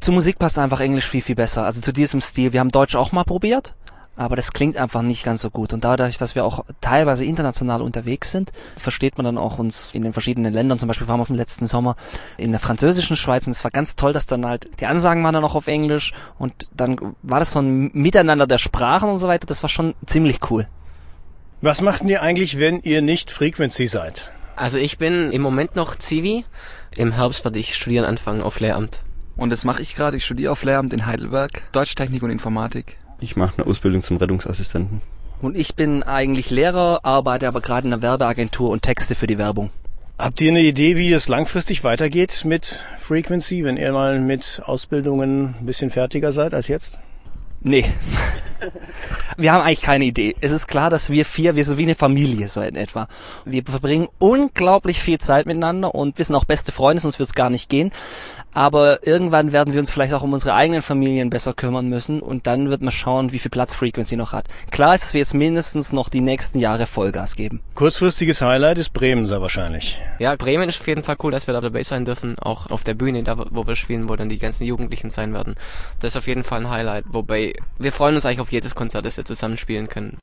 Zur Musik passt einfach Englisch viel, viel besser. Also zu diesem Stil. Wir haben Deutsch auch mal probiert, aber das klingt einfach nicht ganz so gut. Und dadurch, dass wir auch teilweise international unterwegs sind, versteht man dann auch uns in den verschiedenen Ländern. Zum Beispiel waren wir auf dem letzten Sommer in der französischen Schweiz und es war ganz toll, dass dann halt die Ansagen waren dann auch auf Englisch und dann war das so ein Miteinander der Sprachen und so weiter. Das war schon ziemlich cool. Was macht ihr eigentlich, wenn ihr nicht Frequency seid? Also ich bin im Moment noch Zivi. Im Herbst werde ich studieren anfangen auf Lehramt. Und das mache ich gerade. Ich studiere auf Lehramt in Heidelberg. Deutschtechnik und Informatik. Ich mache eine Ausbildung zum Rettungsassistenten. Und ich bin eigentlich Lehrer, arbeite aber gerade in einer Werbeagentur und texte für die Werbung. Habt ihr eine Idee, wie es langfristig weitergeht mit Frequency, wenn ihr mal mit Ausbildungen ein bisschen fertiger seid als jetzt? Nee. Wir haben eigentlich keine Idee. Es ist klar, dass wir sind wie eine Familie, so in etwa. Wir verbringen unglaublich viel Zeit miteinander und wir sind auch beste Freunde, sonst wird es gar nicht gehen. Aber irgendwann werden wir uns vielleicht auch um unsere eigenen Familien besser kümmern müssen und dann wird man schauen, wie viel Platz Frequency noch hat. Klar ist, dass wir jetzt mindestens noch die nächsten Jahre Vollgas geben. Kurzfristiges Highlight ist Bremen sehr wahrscheinlich. Ja, Bremen ist auf jeden Fall cool, dass wir da dabei sein dürfen, auch auf der Bühne, da wo wir spielen, wo dann die ganzen Jugendlichen sein werden. Das ist auf jeden Fall ein Highlight, wobei wir freuen uns eigentlich auf jedes Konzert, das wir zusammen spielen können.